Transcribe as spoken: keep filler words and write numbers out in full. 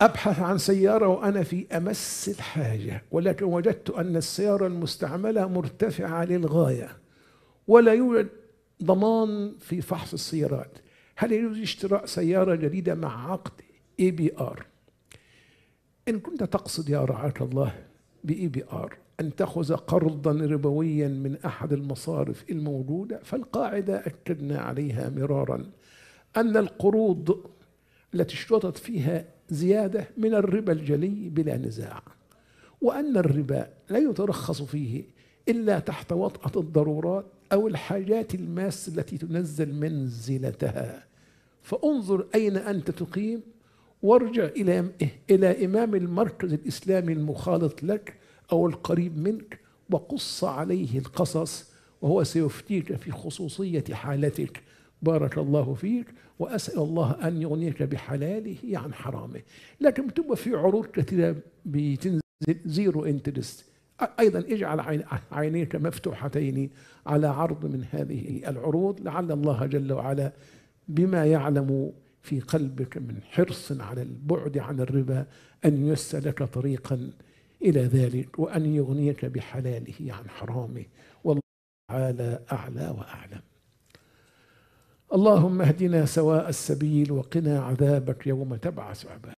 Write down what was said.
أبحث عن سيارة وأنا في أمس الحاجة، ولكن وجدت أن السيارة المستعملة مرتفعة للغاية ولا يوجد ضمان في فحص السيارات. هل يجوز اشتراء سيارة جديدة مع عقد اي بي ار؟ إن كنت تقصد يا رعاك الله باي بي ار أن تأخذ قرضا ربويا من أحد المصارف الموجودة، فالقاعدة أكدنا عليها مرارا أن القروض التي اشترطت فيها زيادة من الربا الجلي بلا نزاع، وأن الربا لا يترخص فيه إلا تحت وطأة الضرورات أو الحاجات الماسة التي تنزل منزلتها. فانظر أين أنت تقيم، وارجع إلى إلى إمام المركز الإسلامي المخالط لك أو القريب منك وقص عليه القصص، وهو سيفتيك في خصوصية حالتك. بارك الله فيك، وأسأل الله أن يغنيك بحلاله عن حرامه. لكن تبقى في عروض كثيرة بتنزل زيرو انترست، أيضا اجعل عينيك مفتوحتين على عرض من هذه العروض، لعل الله جل وعلا بما يعلم في قلبك من حرص على البعد عن الربا أن يسلك طريقا إلى ذلك، وأن يغنيك بحلاله عن حرامه، والله تعالى أعلى وأعلم. اللهم اهدنا سواء السبيل وقنا عذابك يوم تبعث عبادك.